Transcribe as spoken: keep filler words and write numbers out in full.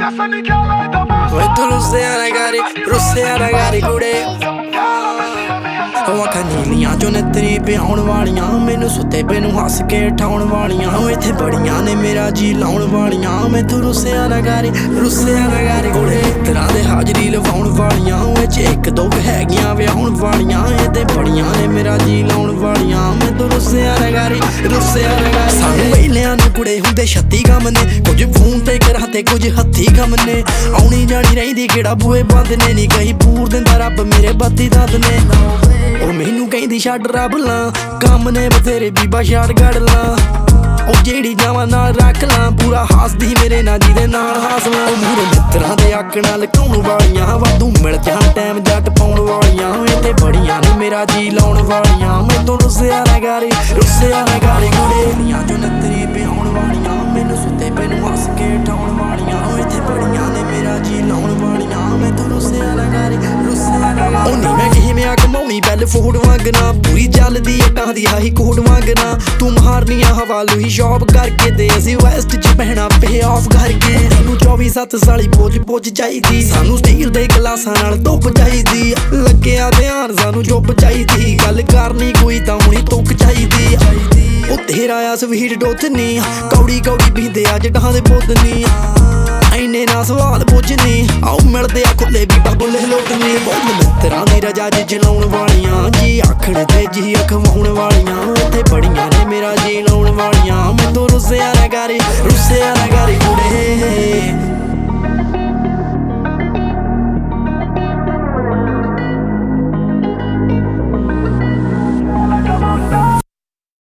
ਓਏ ਤੂੰ ਰੁੱਸਿਆ ਨਾ ਗਾਰੀ ਰੁੱਸਿਆ ਨਾ ਗਾਰੀ ਕੁੜੇ ਉਹ ਅੱਖਾਂ ਨੀਲੀਆਂ ਚੋਂ ਨਤਰੀ ਪਿਆਉਣ ਵਾਲੀਆਂ ਮੈਨੂੰ ਸੁੱਤੇ ਪਏ ਨੂੰ ਹੱਸ ਕੇ ਠਾਉਣ ਵਾਲੀਆਂ ਉਹ ਇੱਥੇ ਬੜੀਆਂ ਨੇ ਮੇਰਾ ਜੀ ਲਾਉਣ ਵਾਲੀਆਂ ਮੈਂ ਤੂੰ ਰੁੱਸਿਆ ਨਾ ਗਾਰੀ ਰੁੱਸਿਆ ਨਾ ਗਾਰੀ ਕੁੜੇ ਤਰ੍ਹਾਂ ਦੇ ਹਾਜ਼ਰੀ ਲਵਾਉਣ ਵਾਲੀਆਂ ਉਹ ਚ ਇੱਕ ਦੋ ਹੈਗੀਆਂ ਵਿਆਹੁਣ ਵਾਲੀਆਂ ਇਹ ਤੇ ਬੜੀਆਂ ਨੇ ਮੇਰਾ ਜੀ ਲਾਉਣ ਵਾਲੀਆਂ ਮੈਂ ਤੂੰ ਰੁੱਸਿਆ ਨਾ ਗਾਰੀ ਰੁੱਸਿਆ ਨਾ ਗਾਰੀ ਸਾਨੂੰ ਵੇਲਿਆਂ ਨੂੰ ਕੁੜੇ ਹੁੰਦੇ ਛੱਤੀ ਕੰਮ ਨੇ ਕੁਝ ਫੋਨ ਤੇ ਕਰਾਂ ਤੇ ਕੁਝ ਹੱਥੀ ਕੰਮ ਨੇ ਆਉਣੀ ਜਾਣੀ ਰਹਿੰਦੀ ਕਿਹੜਾ ਬੂਏ ਬੰਦ ਨੇ ਨੀ ਕਹੀ ਪੂਰ ਦਿੰਦਾ ਰੱਬ ਮੇਰੇ ਬੱਤੀ ਦੰਦ ਨੇ ਉਹ ਮੈਨੂੰ ਕਹਿੰਦੀ ਛੱਡ ਰੱਬ ਲਾਂ ਕੰਮ ਨੇ ਬਥੇਰੇ ਬੀਬਾ ਛੱਡ ਗੜ ਲਾਂ ਉਹ ਜਿਹੜੀ ਜਾਵਾਂ ਨਾਲ ਰੱਖ ਲਾਂ ਪੂਰਾ ਹੱਸਦੀ ਮੇਰੇ ਨਾਲ ਜਿਹਦੇ ਨਾਲ ਹੱਸਲਾਂ ਉਹ ਮੂਰੇ ਮਿੱਤਰਾਂ ਦੇ ਅੱਖ ਨਾਲ ਲਕਾਉਣ ਵਾਲੀਆਂ ਵਾਧੂ ਮਿਲ ਜਾਣ ਟਾਈਮ ਜੱਟ ਪਾਉਣ ਵਾਲੀਆਂ ਇਹ ਤੇ ਬੜੀਆਂ ਨੇ ਮੇਰਾ ਜੀ ਲਾਉਣ ਵਾਲੀਆਂ ਮੈਂ ਤੋਂ ਰੁੱਸਿਆ ਨਾ ਗਾਰੀ ਰੁੱਸਿਆ ਨਾ ਗਾਰੀ ਕੁੜੇਲੀਆਂ ਚੋਂ ਨਤਰੀ ਪਿਆਉਣ ਵਾਲੀਆਂ ਮੈਨੂੰ ਸੁੱਤੇ ਪਏ ਨੂੰ ਹੱਸ ਕੇ ਠਾਉਣ ਵਾਲੀਆਂ ਉਹ ਇੱਥੇ ਬੜੀਆਂ ਨੇ ਮੇਰਾ ਜੀ ਲਾਉਣ ਵਾਲੀਆਂ ਮੈਂ ਤੋਂ ਰੁੱਸਿਆ ਨਾ ਗਾਰੀ ਰੁੱਸਿਆ ਨਾ ਗਾਰੀ ਉਹ ਨੀ ਮੈਂ ਕਿਵੇਂ ਕਮਾਉਣੀ ਬੈਲ ਫੋੜ ਵਾਂਗਣਾ ਪੂਰੀ ਚੱਲਦੀ ਅੱਟਾਂ ਦੀ ਆਹੀ ਕੋਡ ਵਾਂਗਣਾ ਤੂੰ ਮਾਰਨੀਆਂ ਹਵਾਲੂ ਹੀ ਸ਼ੌਪ ਕਰਕੇ ਦੇ ਅਸੀਂ ਵੈਸਟ ਚ ਪਹਿਣਾ ਪੇ ਆਫ ਕਰਕੇ ਤੈਨੂੰ ਚੌਵੀ ਸੱਤ ਸਾਲੀ ਪੋਜ ਪੋਜ ਚਾਹੀਦੀ ਸਾਨੂੰ ਸਟੀਲ ਦੇ ਗਲਾਸਾਂ ਨਾਲ ਧੁੱਪ ਚਾਹੀਦੀ ਲੱਗਿਆ ਧਿਆਨ ਸਾਨੂੰ ਚੁੱਪ ਚਾਹੀਦੀ ਗੱਲ ਕਰਨੀ ਕੋਈ ਤਾਂ ਹੁਣੀ ਤੁੱਕ ਚਾਹੀਦੀ ਉਹ ਤੇਰਾ ਆ ਸਵੀਟ ਡੋਥਨੀ ਕੌੜੀ ਕੌੜੀ ਪੀਂਦੇ ਆ ਜਟਾਂ ਦੇ ਬੋਤਨੀ ਐਨੇ ਨਾ ਸਵਾਲ ਪੁੱਛਨੀ ਆਓ ਮਿਲਦੇ ਆ ਖੁੱਲੇ ਵੀ ਬਾਬੁਲੇ ਲੋਟਨੀ ਬਹੁਤ ਮਿੱਤਰਾਂ ਦੀ ਰਜਾ ਚ ਜਲਾਉਣ ਵਾਲੀਆਂ ਜੀ ਆਖੜ ਤੇ ਜੀ ਅਖਵਾਉਣ ਵਾਲੀਆਂ ਇੱਥੇ ਬੜੀਆਂ ਨੇ ਮੇਰਾ